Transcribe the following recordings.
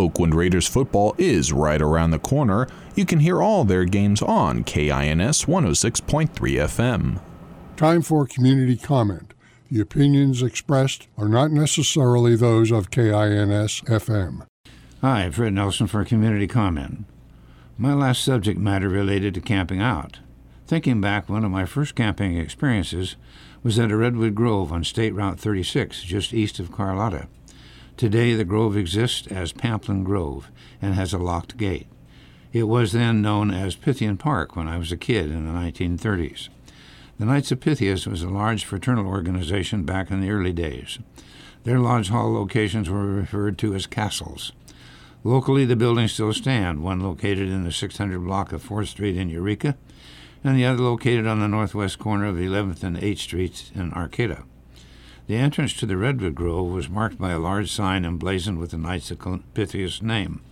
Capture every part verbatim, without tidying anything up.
Oakland Raiders football is right around the corner. You can hear all their games on K I N S one oh six point three F M. Time for community comment. The opinions expressed are not necessarily those of K I N S F M. Hi, Fred Nelson for community comment. My last subject matter related to camping out. Thinking back, one of my first camping experiences was at a redwood grove on State Route thirty-six, just east of Carlotta. Today, the grove exists as Pamplin Grove and has a locked gate. It was then known as Pythian Park when I was a kid in the nineteen thirties. The Knights of Pythias was a large fraternal organization back in the early days. Their lodge hall locations were referred to as castles. Locally, the buildings still stand, one located in the six hundred block of fourth Street in Eureka, and the other located on the northwest corner of eleventh and eighth Streets in Arcata. The entrance to the Redwood Grove was marked by a large sign emblazoned with the Knights of Pythias name.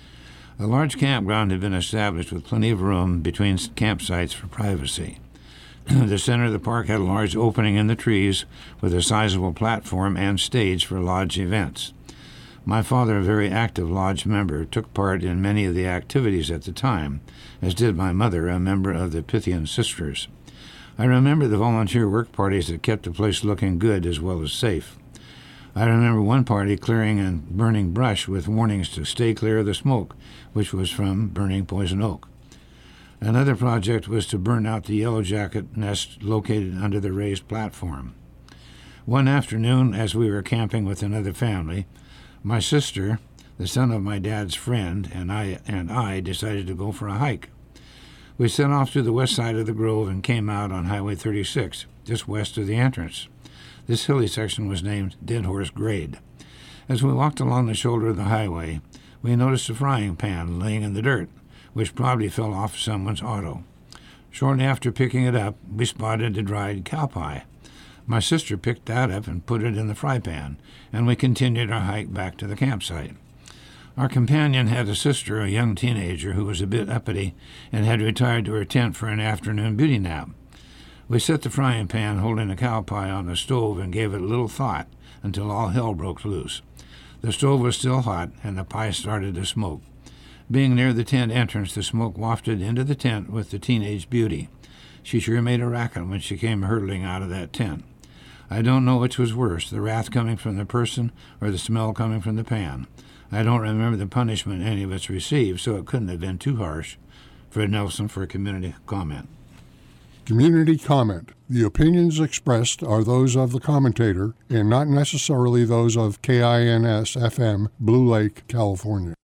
A large campground had been established with plenty of room between campsites for privacy. The center of the park had a large opening in the trees with a sizable platform and stage for lodge events. My father, a very active lodge member, took part in many of the activities at the time, as did my mother, a member of the Pythian Sisters. I remember the volunteer work parties that kept the place looking good as well as safe. I remember one party clearing and burning brush with warnings to stay clear of the smoke, which was from burning poison oak. Another project was to burn out the yellow jacket nest located under the raised platform. One afternoon, as we were camping with another family, my sister, the son of my dad's friend, and I and I decided to go for a hike. We set off to the west side of the grove and came out on Highway thirty-six, just west of the entrance. This hilly section was named Dead Horse Grade. As we walked along the shoulder of the highway, we noticed a frying pan laying in the dirt, which probably fell off someone's auto. Shortly after picking it up, we spotted a dried cow pie. My sister picked that up and put it in the fry pan, and we continued our hike back to the campsite. Our companion had a sister, a young teenager, who was a bit uppity and had retired to her tent for an afternoon beauty nap. We set the frying pan holding the cow pie on the stove and gave it a little thought until all hell broke loose. The stove was still hot, and the pie started to smoke. Being near the tent entrance, the smoke wafted into the tent with the teenage beauty. She sure made a racket when she came hurtling out of that tent. I don't know which was worse, the wrath coming from the person or the smell coming from the pan. I don't remember the punishment any of us received, so it couldn't have been too harsh. Fred Nelson for community comment. Community comment. The opinions expressed are those of the commentator and not necessarily those of K I N S F M, Blue Lake, California.